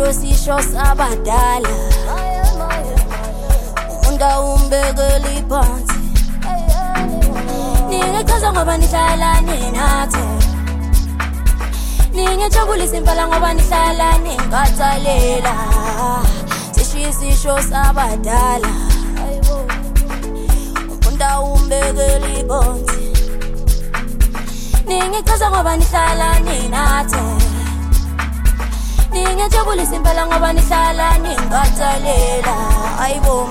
sisho sabadala unda umbekeli phansi ningechaza ngoba nihlala ninathe ningejabulisa impela ngoba nihlala ningatsalela sisho sabadala unda umbekeli phansi ningechaza ngoba nihlala ninathe ningejabulisa impela ngoba nihlala ningatsalela ayibo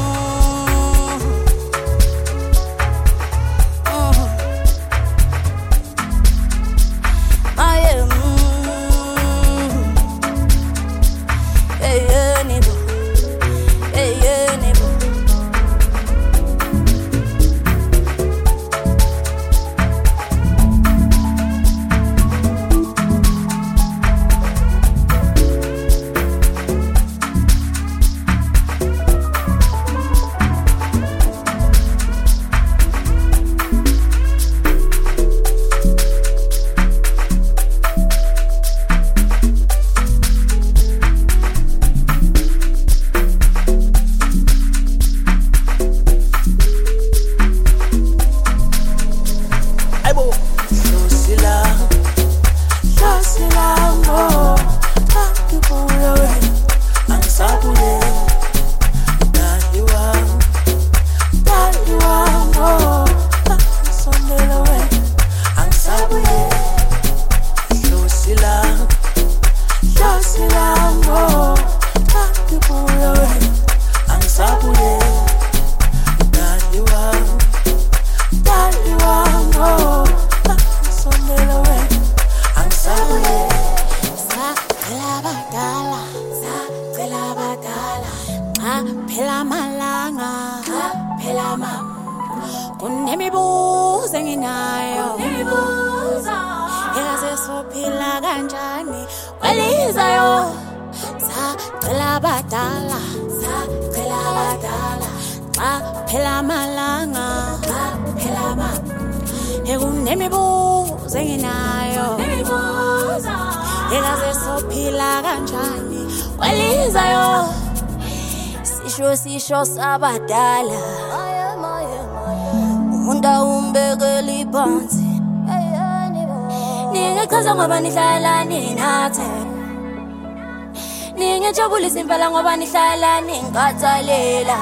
phela malanga phela kunemibuzo enginayo yaze sophila kanjani kwelizayo sacela badala phela malanga phela kunemibuzo enginayo yaze sophila kanjani kwelizayo sisho sabadala unda umbekeli phansi ningechaza ngoba nihlala ninathe ningejabulisa impela ngoba nihlala ningatsalela